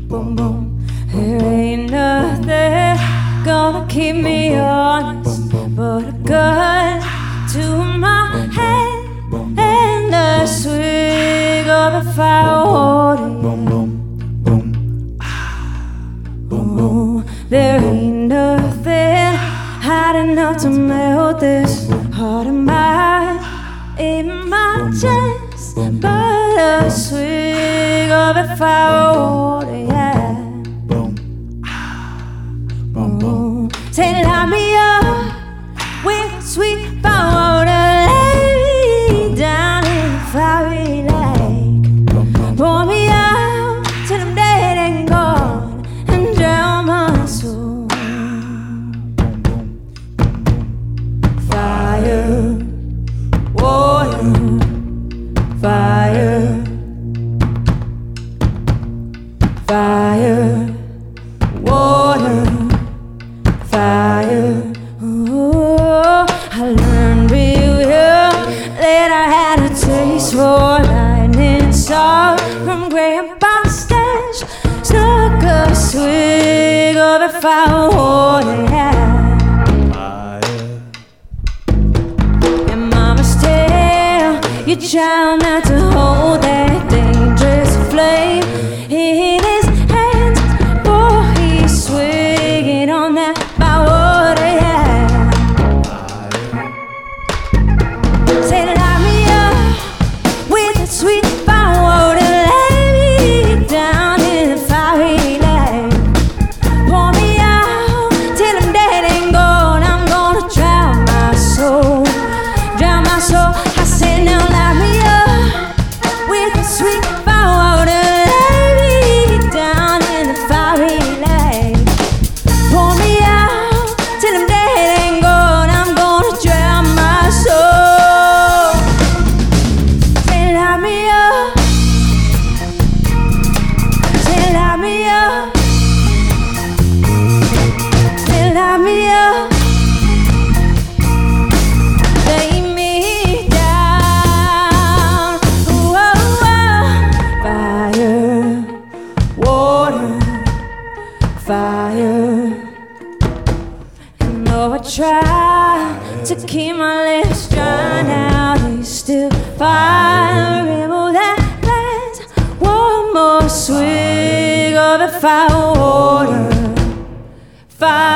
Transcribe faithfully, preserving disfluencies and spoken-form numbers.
boom, boom. There ain't nothing gonna keep me honest but a gun to my head and a swig of a fire water. Oh, there ain't nothing hot enough to melt this heart of mine in my chest but a swig of a fire water, yeah. Oh, say light me up with sweet fire water, lay me down in the fiery lake, pour me out till I'm dead and gone and drown my soul. Fire, water, fire, fire, water, fire. Oh, I learned real young that I had a taste for lightning salt from Grandpa's stash. Snuck a swig of a fire water, yeah. And Mama's tell your child not to hold that dangerous flame in his hands, for he's swinging on that fire water, yeah. Say light me up with that sweet fire water, lay me down in the fiery lake, pour me out till I'm dead and gone. I'm gonna drown my soul, drown my soul. I say now light me up with that sweet fire water, lay me down in the fiery lake, pour me out till I'm dead and gone. I'm gonna drown my soul. Say light me up, say light me up, say light me up, lay me down. Ooh, oh, oh. Fire, water, fire. And though I try to keep my lips dry now, there's still fire in all that lasts. One more swig of the fire water, fire.